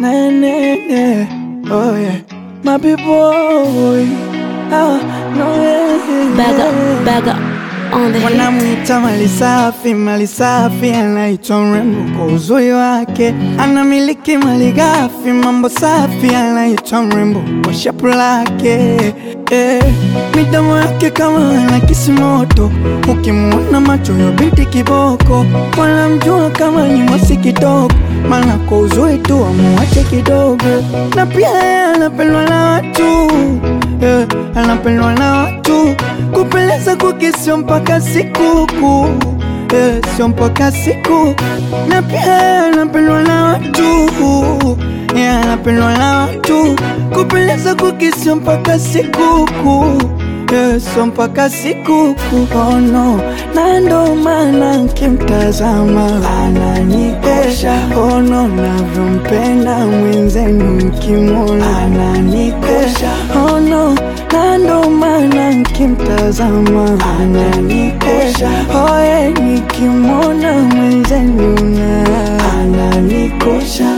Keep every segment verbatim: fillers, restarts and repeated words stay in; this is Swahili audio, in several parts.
na na na, oh yeah, my people, oh no yeah. Bagger, bagger on the hit. Wanamuita mali safi, mali safi, anaitwa mrembo kwa uzuri wake. Anamiliki mali ghafi, mambo safi, anaitwa mrembo kwa shapu lake. Eh, midomo yake kama ana kisimoto, ukimwona macho ya binti kiboko. Wanamjua kama ni mwasi kidogo, maana kwa uzuri tu amuache kidogo. Na pia anapendwa na watu, eh, anapendwa na watu. Kupeleza kuki sio mpaka siku, eh, sio mpaka siku. Na pia anapendwa na watu, yeah, anapendwa na watu. Kupeleza kuki sio mpaka siku, yeah, sio mpaka siku. Oh no, na ndo maana nkimtazama ananikosha. Oh no, navyompenda mwenzenu mkimwona ananikosha. Oh no, na ndo maana nkimtazama ananikosha. Oh yeah, nikimwona mwenzenu na ananikosha.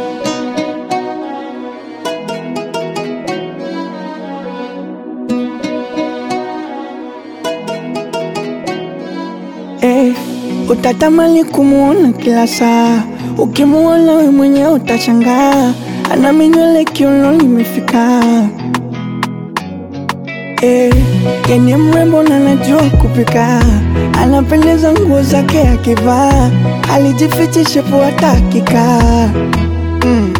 Eh, utatamani kumuona kila saa. Ukimuona we mwenye utashangaa. Ana minywele kiunoni imefika. Eh, yeye mrembo na anajua kupika. Anapendeza nguo zake akivaa. Alijificha shepu hatakika. mm.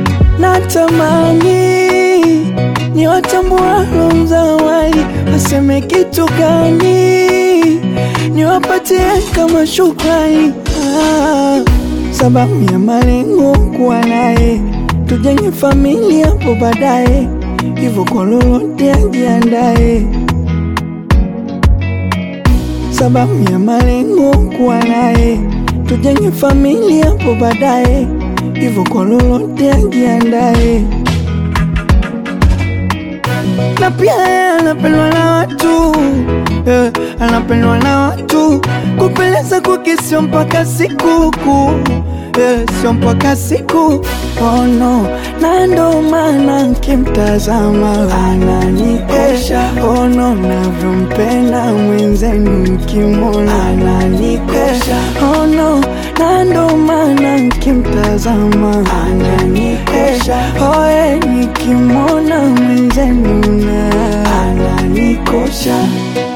Natamani ni watambua mzawali, waseme kitu gani ni wapatie kama shukrani. ah, Sababu ya malengo kuwa naye, tujenge familia hapo baadaye. Hivyo kwa lolote ajiandae. Sababu ya malengo kuwa naye, tujenge familia hapo baadaye. Hivyo kwa lolote ajiandae. Na pia anapendwa na watu, eh, anapendwa na watu. Kupeleza kuki sio mpaka siku, eh, sio mpaka siku. Oh no, na ndo maana nkimtazama ananikosha. Oh no, navyompenda mwenzenu mkimwona ananikosha. Oh no, na ndo maana nkimtazama ananikosha. Oh yeah, nikimwona mwenzenu na ananikosha.